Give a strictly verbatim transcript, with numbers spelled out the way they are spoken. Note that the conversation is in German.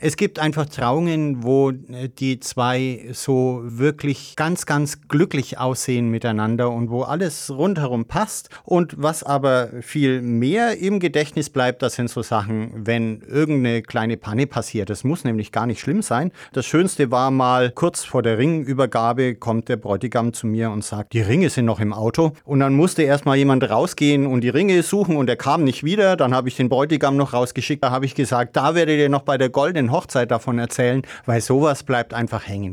Es gibt einfach Trauungen, wo die zwei so wirklich ganz, ganz glücklich aussehen miteinander und wo alles rundherum passt. Und was aber viel mehr im Gedächtnis bleibt, das sind so Sachen, wenn irgendeine kleine Panne passiert. Das muss nämlich gar nicht schlimm sein. Das Schönste war mal, kurz vor der Ringübergabe kommt der Bräutigam zu mir und sagt, die Ringe sind noch im Auto. Und dann musste erst mal jemand rausgehen und die Ringe suchen und er kam nicht wieder. Dann habe ich den Bräutigam noch rausgeschickt. Da habe ich gesagt, da werdet ihr noch bei der goldenen Hochzeit davon erzählen, weil sowas bleibt einfach hängen.